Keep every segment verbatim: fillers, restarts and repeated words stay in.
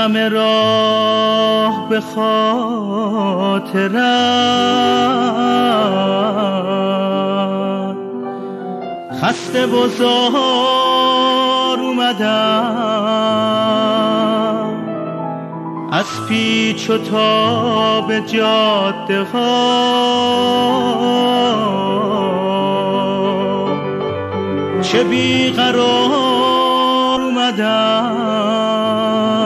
همه راه به خاطرت خسته و زار اومدم از پیچ و تاب جاده ها، چه بیقرار اومدم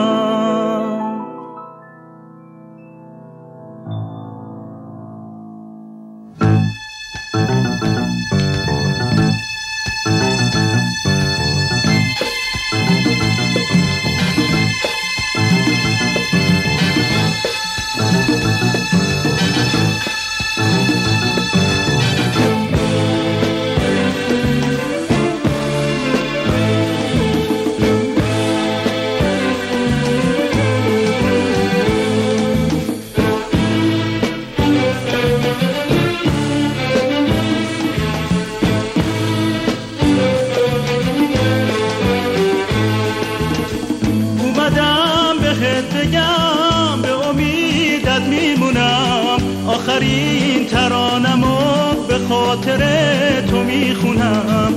بگم به امیدت میمونم، آخرین ترانمو به خاطر تو میخونم.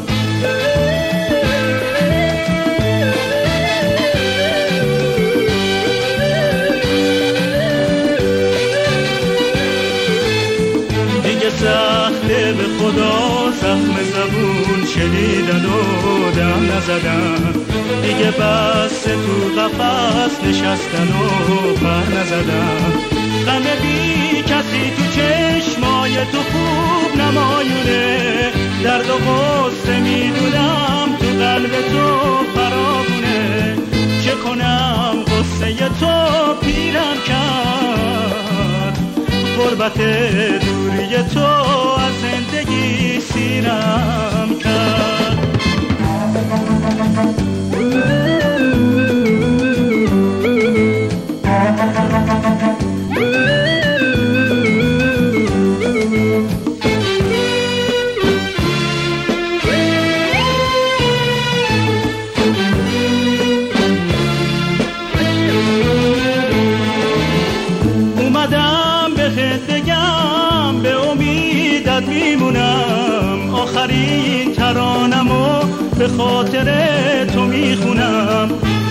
دیگه سخته به خدا زخم زبون شنیدن و دم نزدن، دیگه بس تو قفس نشستن و پر نزدن. غم بی کسی تو چشمای تو خوب نمایونه، درد و غصه میدونم تو قلب تو فراوونه. چه کنم غصه تو پیرم کرد، غربت دوری تو از زندگی سیرم کرد. اومدم بهت بگم به امیدت میمونم، آخرین ترانمو به خاطر تو میخونم.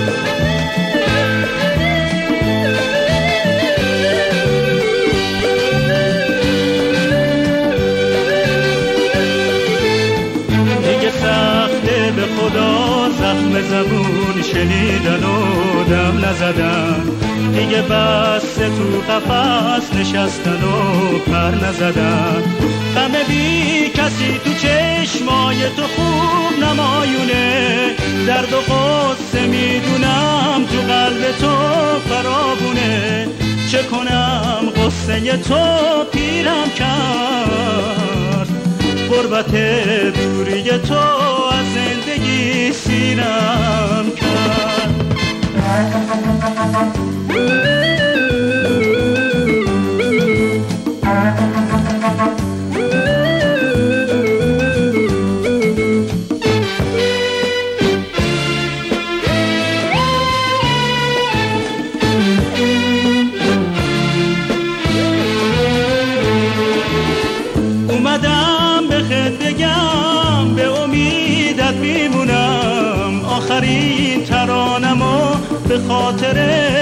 دیگه سخته به خدا زخم زبون شنیدن و دم نزدن، دیگه بس تو قفس نشستن و پر نزدن. غم بی کسی تو چشمای تو خوب نمایونه، درد و غصه میدونم تو قلب تو فراوونه. چه کنم غصه تو پیرم کرد، غربت دوری تو از زندگی سیرم کرد. اومدم بهت بگم به امیدت میمونم، آخرین ترانمو به خاطر